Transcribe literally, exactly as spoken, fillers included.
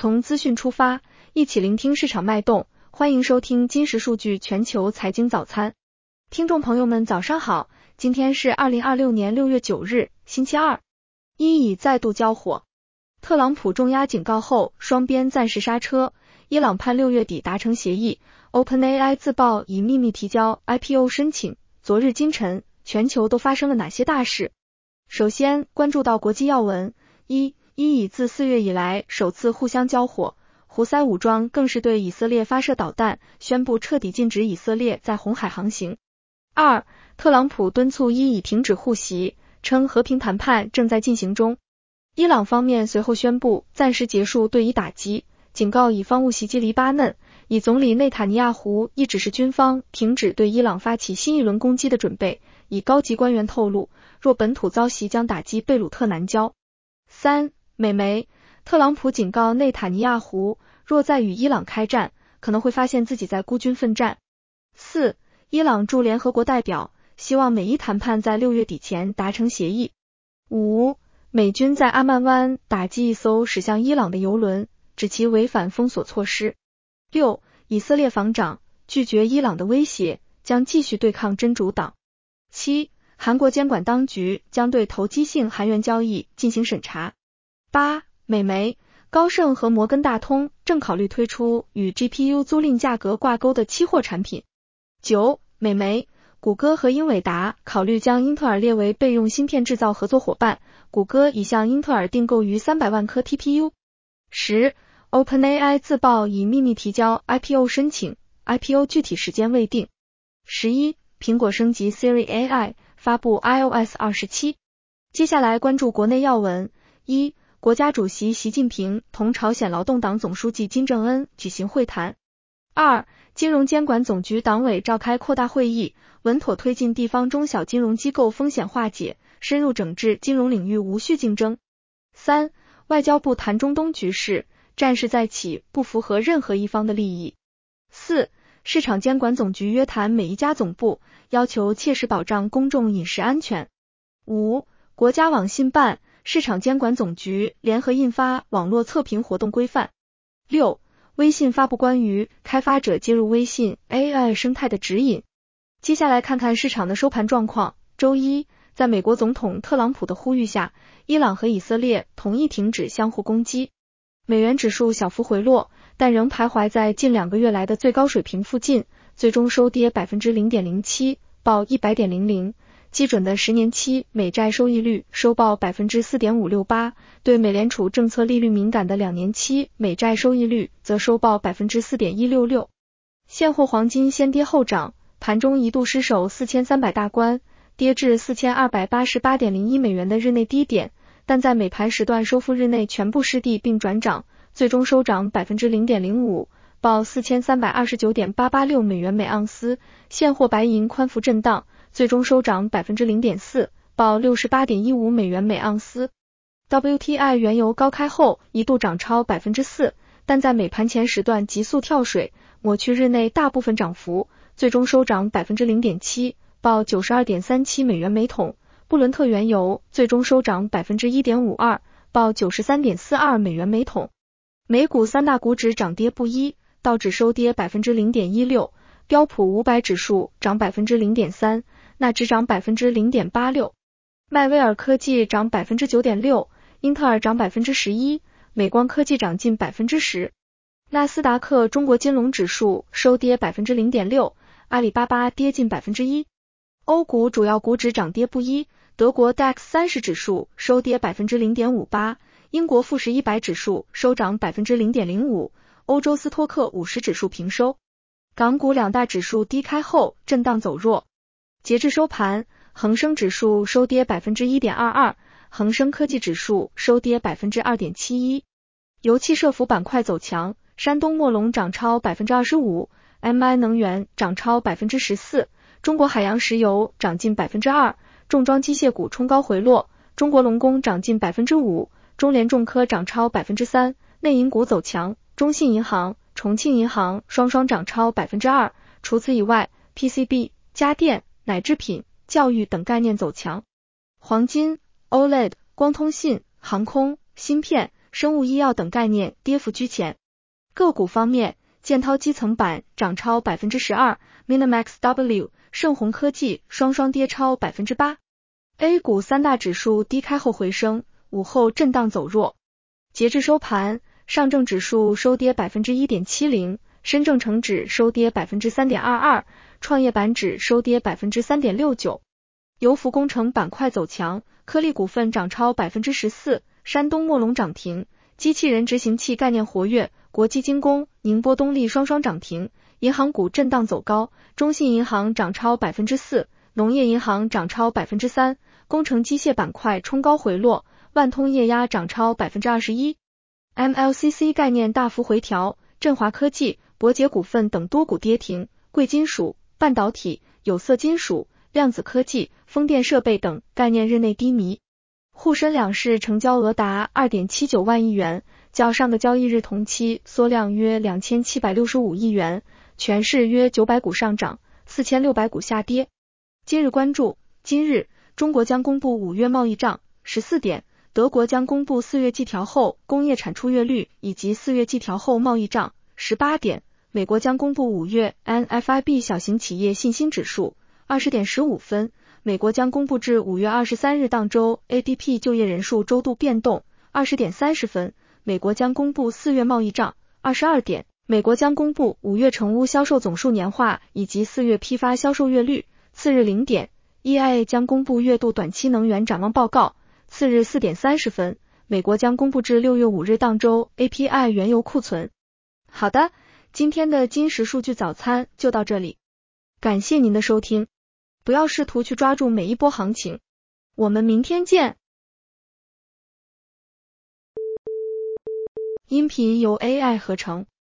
从资讯出发，一起聆听市场脉动。欢迎收听金石数据全球财经早餐。听众朋友们早上好，今天是二零二六年六月九日，星期二。伊以再度交火，特朗普重压警告后，双边暂时刹车。伊朗盼六月底达成协议。OpenAI 自曝已秘密提交 I P O 申请。昨日今晨，全球都发生了哪些大事？首先关注到国际要闻。一伊以自四月以来首次互相交火，胡塞武装更是对以色列发射导弹，宣布彻底禁止以色列在红海航行。二，特朗普敦促伊以停止互袭，称和平谈判正在进行中。伊朗方面随后宣布暂时结束对以打击，警告以方勿袭击黎巴嫩，以总理内塔尼亚胡亦指示军方停止对伊朗发起新一轮攻击的准备，以高级官员透露，若本土遭袭将打击贝鲁特南郊。三，美媒，特朗普警告内塔尼亚胡，若再与伊朗开战，可能会发现自己在孤军奋战。四，伊朗驻联合国代表希望美伊谈判在六月底前达成协议。五，美军在阿曼湾打击一艘驶向伊朗的油轮，指其违反封锁措施。六，以色列防长拒绝伊朗的威胁，将继续对抗真主党。七，韩国监管当局将对投机性韩元交易进行审查。八，美媒，高盛和摩根大通正考虑推出与 G P U 租赁价格挂钩的期货产品。九，美媒，谷歌和英伟达考虑将英特尔列为备用芯片制造合作伙伴，谷歌已向英特尔订购逾三百万颗 T P U。十， OpenAI 自曝已秘密提交 I P O 申请， I P O 具体时间未定。十一，苹果升级 Siri A I， 发布 i O S 二十七。接下来关注国内要闻。一，国家主席习近平同朝鲜劳动党总书记金正恩举行会谈。二，金融监管总局党委召开扩大会议，稳妥推进地方中小金融机构风险化解，深入整治金融领域无序竞争。三，外交部谈中东局势，战事再起，不符合任何一方的利益。四，市场监管总局约谈每一家总部，要求切实保障公众饮食安全。五，国家网信办、市场监管总局联合印发网络测评活动规范。六，微信发布关于开发者接入微信 A I 生态的指引。接下来看看市场的收盘状况。周一，在美国总统特朗普的呼吁下，伊朗和以色列同意停止相互攻击。美元指数小幅回落，但仍徘徊在近两个月来的最高水平附近，最终收跌 百分之零点零七， 报 一百点零零。基准的十年期美债收益率收报 百分之四点五六八， 对美联储政策利率敏感的两年期美债收益率则收报 百分之四点一六六。 现货黄金先跌后涨，盘中一度失守四千三百大关，跌至 四千二百八十八点零一美元的日内低点，但在美盘时段收复日内全部失地并转涨，最终收涨 百分之零点零五， 报 四千三百二十九点八八六美元每盎司。现货白银宽幅震荡，最终收涨 百分之零点四， 报 六十八点一五美元每盎司。 W T I 原油高开后一度涨超 百分之四， 但在美盘前时段急速跳水，抹去日内大部分涨幅，最终收涨 百分之零点七， 报 九十二点三七美元每桶。布伦特原油最终收涨 百分之一点五二， 报 九十三点四二美元每桶。美股三大股指涨跌不一，道指收跌 百分之零点一六， 标普五百指数涨 百分之零点三， 纳指涨 百分之零点八六， 迈威尔科技涨 百分之九点六， 英特尔涨 百分之十一， 美光科技涨近 百分之十。 纳斯达克中国金龙指数收跌 百分之零点六， 阿里巴巴跌近 百分之一。 欧股主要股指涨跌不一，德国 D A X 三十指数收跌 百分之零点五八， 英国富时一百指数收涨 百分之零点零五， 欧洲斯托克五十指数平收。港股两大指数低开后震荡走弱。截至收盘，恒生指数收跌 百分之一点二二， 恒生科技指数收跌 百分之二点七一。 油气设伏板块走强，山东墨龙涨超 百分之二十五， M I 能源涨超 百分之十四， 中国海洋石油涨近 百分之二， 重装机械股冲高回落，中国龙工涨近 百分之五， 中联重科涨超 百分之三， 内银股走强，中信银行、重庆银行双双涨超 百分之二。 除此以外， P C B、家电、奶制品、教育等概念走强。黄金、O L E D、光通信、航空、芯片、 生物医药等概念跌幅居前。个股方面，建滔基层板涨超 百分之十二， Minimax W、盛虹科技双双跌超 百分之八。 A 股三大指数低开后回升，午后震荡走弱。截至收盘，上证指数收跌 百分之一点七零， 深证成指收跌 百分之三点二二， 创业板指收跌 百分之三点六九。 油服工程板块走强，科力股份涨超 百分之十四， 山东墨龙涨停，机器人执行器概念活跃，国际精工、宁波东丽双双涨停。银行股震荡走高，中信银行涨超 百分之四， 农业银行涨超 百分之三， 工程机械板块冲高回落，万通液压涨超 百分之二十一。 M L C C 概念大幅回调，振华科技、博捷股份等多股跌停，贵金属、半导体、有色金属、量子科技、风电设备等概念日内低迷。沪深两市成交额达 二点七九万亿元，较上个交易日同期缩量约两千七百六十五亿元，全市约九百股上涨，四千六百股下跌。今日关注，今日中国将公布五月贸易账，十四点，德国将公布四月季调后工业产出月率以及四月季调后贸易账，十八点，美国将公布五月 N F I B 小型企业信心指数，二十点十五分，美国将公布至五月二十三日当周 A D P 就业人数周度变动，二十点三十分，美国将公布四月贸易账，二十二点，美国将公布五月成屋销售总数年化以及四月批发销售月率，次日零点 E I A 将公布月度短期能源展望报告，次日四点三十分，美国将公布至六月五日当周 A P I 原油库存。好的，今天的金石数据早餐就到这里，感谢您的收听，不要试图去抓住每一波行情，我们明天见。音频由 A I 合成。